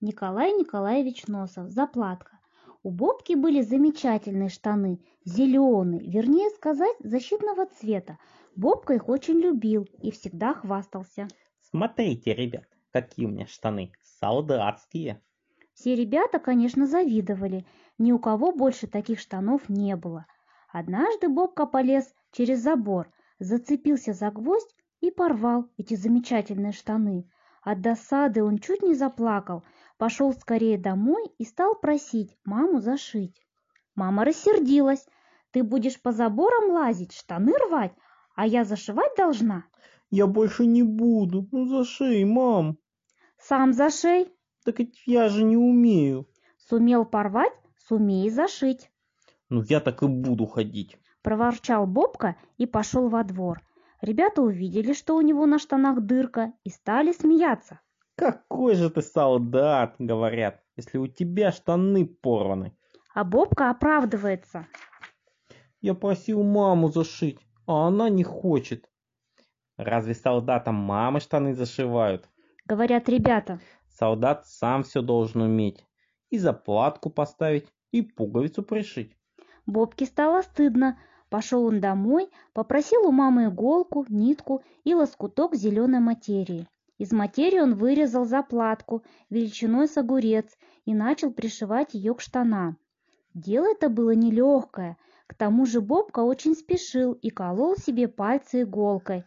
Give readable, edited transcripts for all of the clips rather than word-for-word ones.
Николай Николаевич Носов, заплатка. У Бобки были замечательные штаны, зеленые, вернее сказать, защитного цвета. Бобка их очень любил и всегда хвастался. Смотрите, ребят, какие у меня штаны, солдатские. Все ребята, конечно, завидовали, ни у кого больше таких штанов не было. Однажды Бобка полез через забор, зацепился за гвоздь и порвал эти замечательные штаны. От досады он чуть не заплакал, пошел скорее домой и стал просить маму зашить. Мама рассердилась. «Ты будешь по заборам лазить, штаны рвать, а я зашивать должна?» Я больше не буду, ну зашей, мам. «Сам зашей». Так ведь я же не умею. «Сумел порвать, сумей зашить», Ну я так и буду ходить. проворчал Бобка и пошел во двор. Ребята увидели, что у него на штанах дырка, и стали смеяться. Какой же ты солдат, говорят, если у тебя штаны порваны. А Бобка оправдывается. Я просил маму зашить, а она не хочет. Разве солдатам мамы штаны зашивают? Говорят ребята. Солдат сам все должен уметь. И заплатку поставить, и пуговицу пришить. Бобке стало стыдно. Пошел он домой, попросил у мамы иголку, нитку и лоскуток зеленой материи. Из материи он вырезал заплатку величиной с огурец и начал пришивать ее к штанам. Дело это было нелегкое. К тому же Бобка очень спешил и колол себе пальцы иголкой.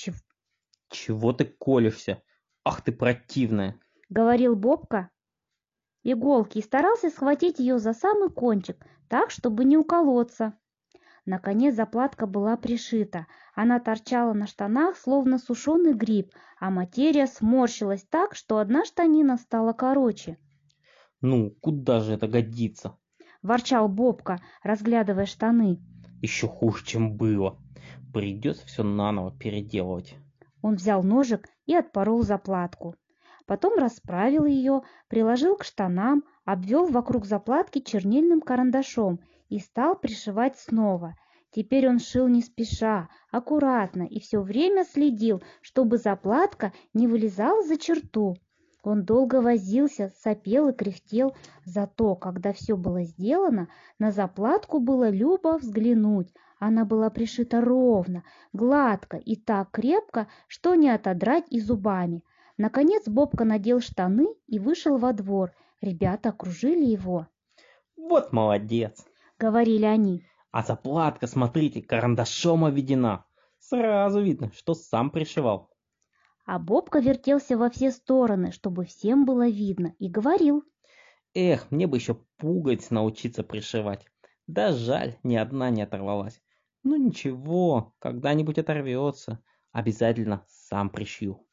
Чего ты колешься? Ах ты противная. Говорил Бобка иголки и старался схватить ее за самый кончик, так, чтобы не уколоться. Наконец заплатка была пришита. Она торчала на штанах, словно сушеный гриб, а материя сморщилась так, что одна штанина стала короче. Ну, куда же это годится? Ворчал Бобка, разглядывая штаны. Еще хуже, чем было. Придется все наново переделывать. Он взял ножик и отпорол заплатку. Потом расправил ее, приложил к штанам, обвел вокруг заплатки чернильным карандашом и стал пришивать снова. Теперь он шил не спеша, аккуратно и все время следил, чтобы заплатка не вылезала за черту. Он долго возился, сопел и кряхтел, зато, когда все было сделано, на заплатку было любо взглянуть. Она была пришита ровно, гладко и так крепко, что не отодрать и зубами. Наконец Бобка надел штаны и вышел во двор. Ребята окружили его. Вот молодец. Говорили они. А заплатка, смотрите, карандашом обведена. Сразу видно, что сам пришивал. А Бобка вертелся во все стороны, чтобы всем было видно, и говорил. Эх, мне бы еще пуговиц научиться пришивать. Да жаль, ни одна не оторвалась. Ну ничего, когда-нибудь оторвется. Обязательно сам пришью.